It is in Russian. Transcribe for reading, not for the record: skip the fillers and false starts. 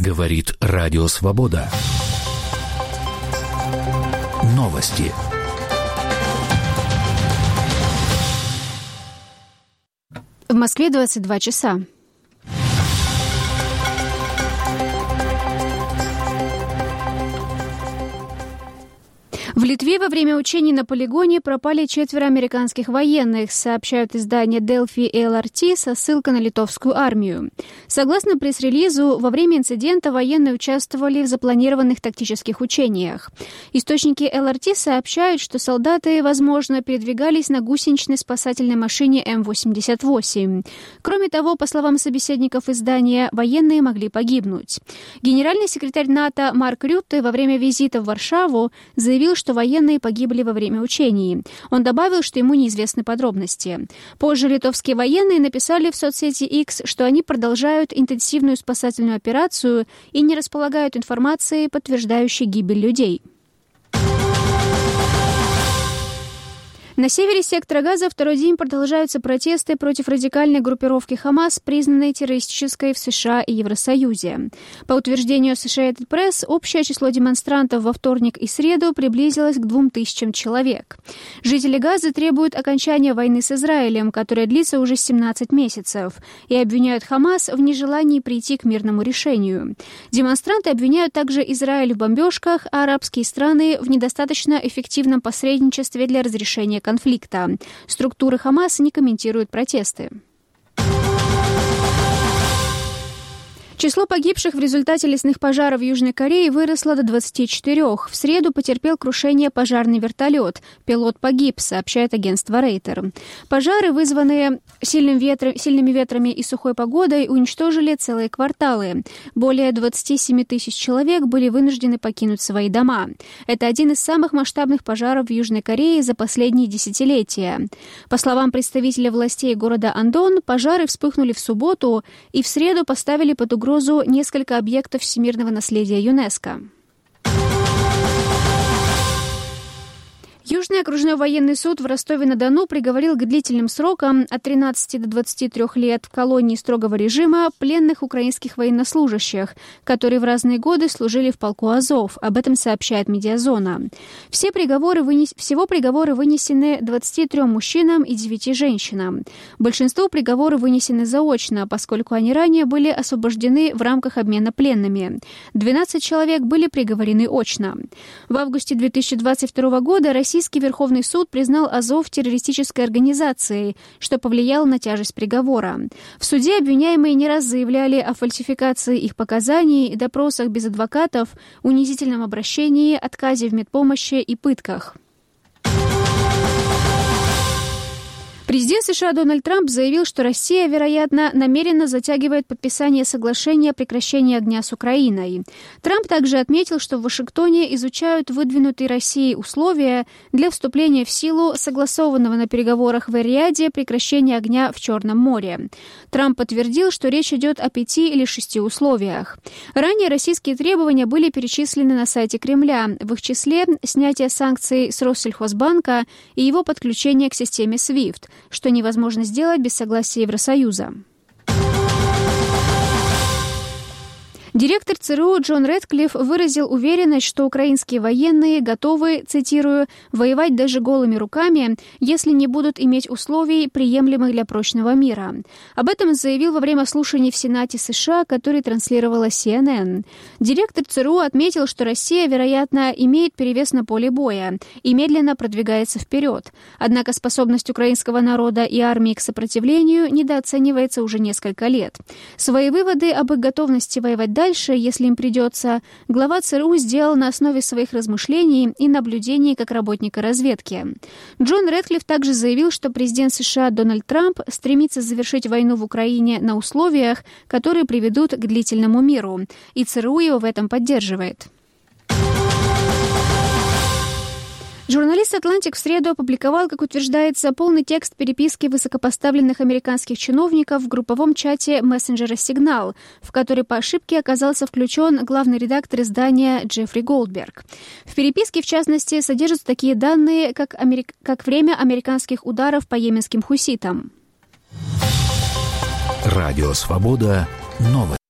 Говорит Радио Свобода. Новости. В Москве 22 часа. В Литве во время учений на полигоне пропали 4 американских военных, сообщают издания Delphi и LRT со ссылкой на литовскую армию. Согласно пресс-релизу, во время инцидента военные участвовали в запланированных тактических учениях. Источники LRT сообщают, что солдаты, возможно, передвигались на гусеничной спасательной машине М-88. Кроме того, по словам собеседников издания, военные могли погибнуть. Генеральный секретарь НАТО Марк Рютте во время визита в Варшаву заявил, что военные погибли во время учений. Он добавил, что ему неизвестны подробности. Позже литовские военные написали в соцсети X, что они продолжают интенсивную спасательную операцию и не располагают информацией, подтверждающей гибель людей. На севере сектора Газа второй день продолжаются протесты против радикальной группировки «Хамас», признанной террористической в США и Евросоюзе. По утверждению Associated Press, общее число демонстрантов во вторник и среду приблизилось к 2000 человек. Жители Газы требуют окончания войны с Израилем, которая длится уже 17 месяцев, и обвиняют «Хамас» в нежелании прийти к мирному решению. Демонстранты обвиняют также Израиль в бомбежках, а арабские страны в недостаточно эффективном посредничестве для разрешения конфликта. Структуры «Хамас» не комментируют протесты. Число погибших в результате лесных пожаров в Южной Корее выросло до 24. В среду потерпел крушение пожарный вертолет. Пилот погиб, сообщает агентство Рейтер. Пожары, вызванные сильными ветрами и сухой погодой, уничтожили целые кварталы. Более 27 тысяч человек были вынуждены покинуть свои дома. Это один из самых масштабных пожаров в Южной Корее за последние десятилетия. По словам представителя властей города Андон, пожары вспыхнули в субботу и в среду поставили под угрозу несколько объектов всемирного наследия ЮНЕСКО. Южный окружной военный суд в Ростове-на-Дону приговорил к длительным срокам от 13 до 23 лет в колонии строгого режима пленных украинских военнослужащих, которые в разные годы служили в полку Азов. Об этом сообщает Медиазона. Всего приговоры вынесены 23 мужчинам и 9 женщинам. Большинство приговоров вынесены заочно, поскольку они ранее были освобождены в рамках обмена пленными. 12 человек были приговорены очно. В августе 2022 года Российский Верховный суд признал Азов террористической организацией, что повлияло на тяжесть приговора. В суде обвиняемые не раз заявляли о фальсификации их показаний, допросах без адвокатов, унизительном обращении, отказе в медпомощи и пытках. Президент США Дональд Трамп заявил, что Россия, вероятно, намеренно затягивает подписание соглашения о прекращении огня с Украиной. Трамп также отметил, что в Вашингтоне изучают выдвинутые Россией условия для вступления в силу согласованного на переговорах в Эр-Рияде прекращения огня в Черном море. Трамп подтвердил, что речь идет о 5 или 6 условиях. Ранее российские требования были перечислены на сайте Кремля, в их числе снятие санкций с Россельхозбанка и его подключение к системе SWIFT, что невозможно сделать без согласия Евросоюза. Директор ЦРУ Джон Рэдклифф выразил уверенность, что украинские военные готовы, цитирую, «воевать даже голыми руками, если не будут иметь условий, приемлемых для прочного мира». Об этом он заявил во время слушаний в Сенате США, который транслировала CNN. Директор ЦРУ отметил, что Россия, вероятно, имеет перевес на поле боя и медленно продвигается вперед. Однако способность украинского народа и армии к сопротивлению недооценивается уже несколько лет. Свои выводы об их готовности воевать дальше, если им придется, глава ЦРУ сделал на основе своих размышлений и наблюдений как работника разведки. Джон Рэдклифф также заявил, что президент США Дональд Трамп стремится завершить войну в Украине на условиях, которые приведут к длительному миру, и ЦРУ его в этом поддерживает. Журналист «Атлантик» в среду опубликовал, как утверждается, полный текст переписки высокопоставленных американских чиновников в групповом чате мессенджера «Сигнал», в который по ошибке оказался включен главный редактор издания Джеффри Голдберг. В переписке, в частности, содержатся такие данные, как время американских ударов по йеменским хуситам. Радио «Свобода». Новости.